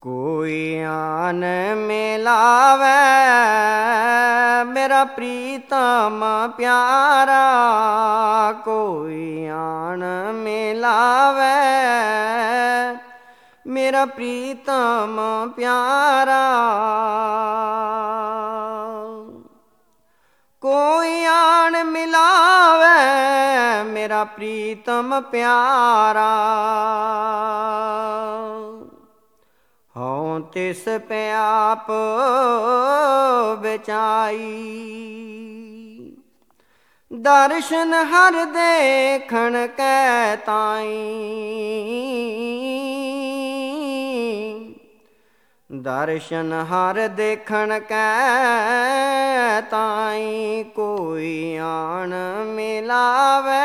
कोई आन मिलावे मेरा प्रीतम प्यारा, कोई आन मिलावे मेरा प्रीतम प्यारा। कोई आन मिलावे मेरा प्रीतम प्यारा, हूँ तिस पे आप बेचाई। दर्शन हर देखण कै ताई, दर्शन हर देखण कै ताई। कोई आन मिलावे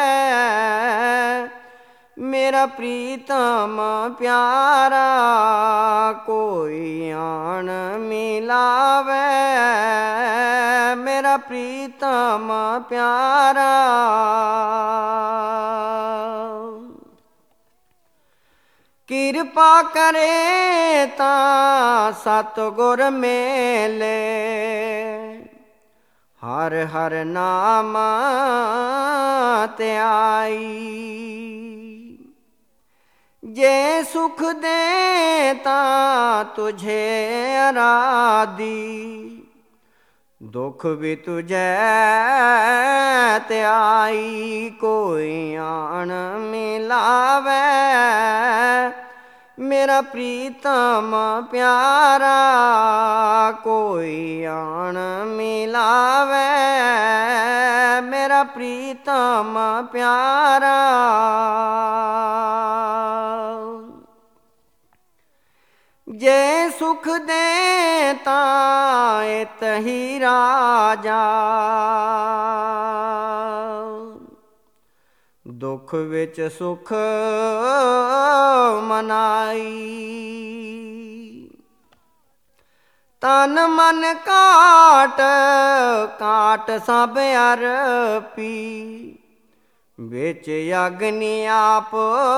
मेरा प्रीतम प्यारा, कोई आन मिलावे मेरा प्रीतम प्यारा। किरपा करे तां सतगुर मेले, हर हर नाम ध्याई। जे सुख दे तां तुझे आराधी, दुख भी तुझे त्याई। कोई आन मिलावे मेरा प्रीतम प्यारा, कोई आन मिलावे मेरा प्रीतम प्यारा। जे सुख दे तां एतहि राजा, दुख विच सुख मनाई। तन मन काट काट सब अरपी, बिच अग्नि आप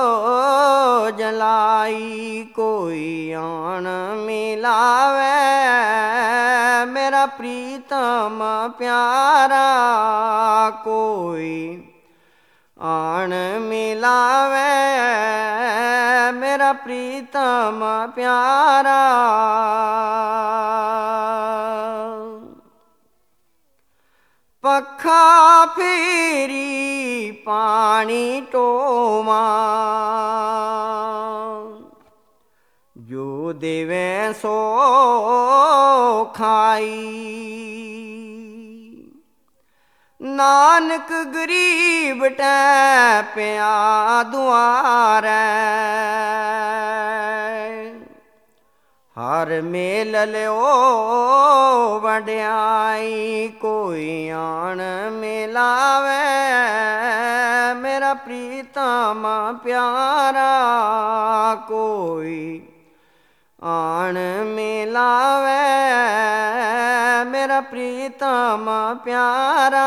जलाई। कोई आन मिलावे मेरा प्रीतम प्यारा, कोई आन मिलावे मेरा प्रीतम प्यारा। पखा फेरी पानी टोवा, जो देवे सो खाई। नानक गरीब टै पिया दुआरै, हर मेल लियो वड्याई। कोई आन मिलावे मेरा प्रीतम प्यारा, कोई आन मिलावे मेरा प्रीतम प्यारा।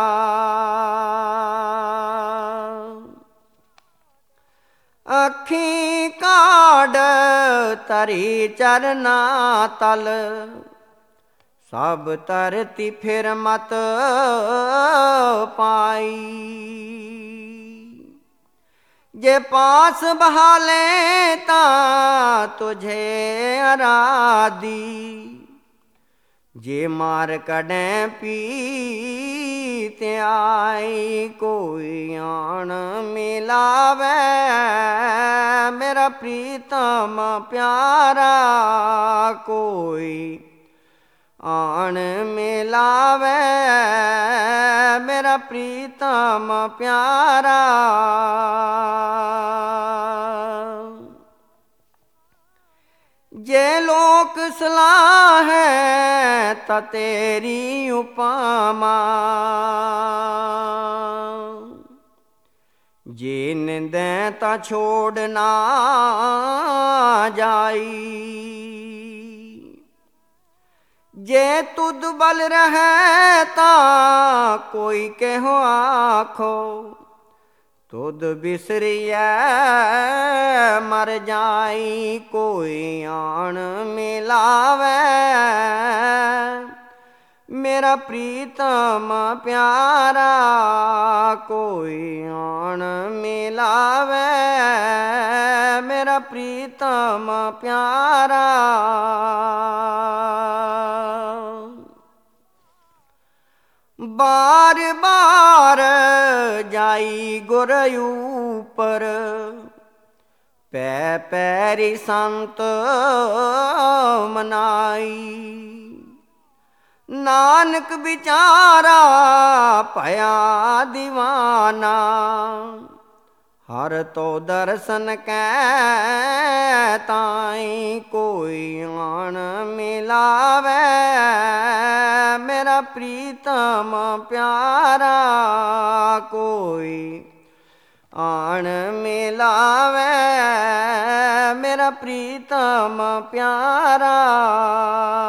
अखी काड तरी चरना तल, सब तरती फिर मत पाई। जे पास बहाले तां तुझे आराधी, जे मार कडें पीत आई। कोई आन मिलावे मेरा प्रीतम प्यारा, कोई आन मिलावे मेरा प्रीतम प्यारा। जे लोक सलाहै तां तेरी उपमा, जे निंदै तां छोड़ ना जाई। जे तुद बल रहे तां कोई कहो आखो, ਤੁਧ ਬਿਸਰਿਐ ਮਰ ਜਾਈ, ਕੋਈ ਆਣ ਮਿਲਾਵੈ। ਮੇਰਾ ਪ੍ਰੀਤਮ ਪਿਆਰਾ, ਕੋਈ ਆਣ ਮਿਲਾਵੈ। ਮੇਰਾ ਪ੍ਰੀਤਮ ਪਿਆਰਾ। ਬਾਰ ਬਾਰ ਜਾਈ ਗੁਰ ਉਪਰ, ਪੈ ਪੈਰੀ ਸੰਤ ਮਨਾਈ। ਨਾਨਕ ਵਿਚਾਰਾ ਭਇਆ ਦੀਵਾਨਾ, ਹਰ ਤੋ ਦਰਸ਼ਨ ਕੈ ਤਾਈ, ਕੋਈ ਆਣ ਮਿਲਾਵੈ। ਮੇਰਾ ਪ੍ਰੀਤਮ ਪਿਆਰਾ, ਕੋਈ ਆਣ ਮਿਲਾਵੈ। ਮੇਰਾ ਪ੍ਰੀਤਮ ਪਿਆਰਾ।